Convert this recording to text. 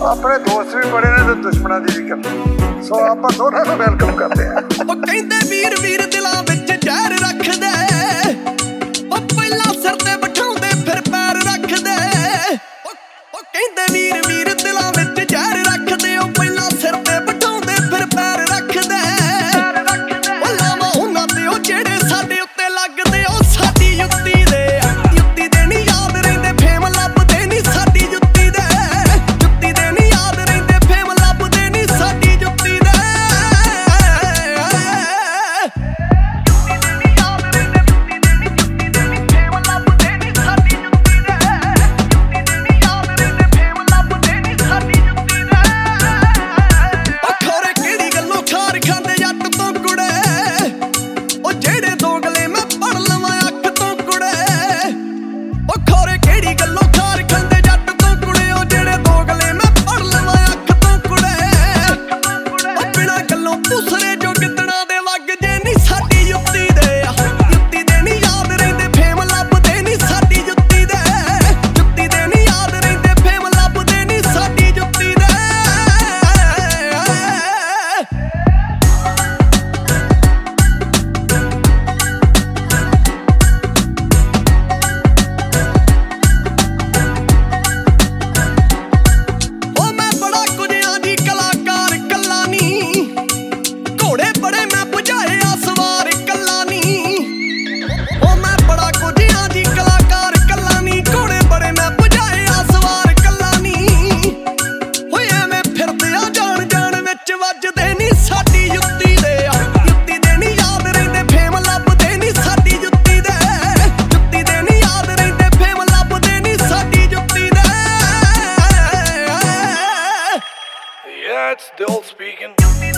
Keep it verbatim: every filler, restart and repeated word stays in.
अपने दोस्त भी बड़े ने तो दुश्मनों की भी करते, सो आप दोनों को वेलकम करते हैं। ਉਹ ਕਹਿੰਦੇ ਵੀਰ ਵੀਰ ਦਿਲਾਂ ਵਿੱਚ ਜ਼ਹਿਰ ਰੱਖਦੇ, ਉਹ ਪਹਿਲਾਂ ਸਿਰ ਤੇ ਬਿਠਾਉਂਦੇ ਫਿਰ ਪੈਰ ਰੱਖਦੇ। ਉਹ ਕਹਿੰਦੇ ਵੀਰ ਵੀਰ ਦਿਲਾਂ ਵਿੱਚ ਜ਼ਹਿਰ ਰੱਖਦੇ, ਉਹ ਪਹਿਲਾਂ ਸਿਰ ਤੇ ਬਿਠਾਉਂਦੇ ਫਿਰ ਪੈਰ ਰੱਖਦੇ। ਉਹ ਲਾਵਾਂ ਉਹਨਾਂ ਤੇ ਉਹ ਜਿਹੜੇ ਸਾਡੇ ਉੱਤੇ ਲੱਗਦੇ, ਉਹ ਸਾਡੀ ਜੁੱਤੀ ਦੇ ਜੁੱਤੀ ਦੇ ਨਹੀਂ ਯਾਦ ਰਹਿੰਦੇ ਫੇਮ ਲੱਭਦੇ ਨਹੀਂ ਸਾਡੀ ਜੁੱਤੀ ਦੇ ਜੁੱਤੀ ਦੇ ਨਹੀਂ ਯਾਦ ਰਹਿੰਦੇ ਫੇਮ ਲੱਭਦੇ ਨਹੀਂ ਸਾਡੀ ਜੁੱਤੀ ਦੇ। Yeah, it's still speaking.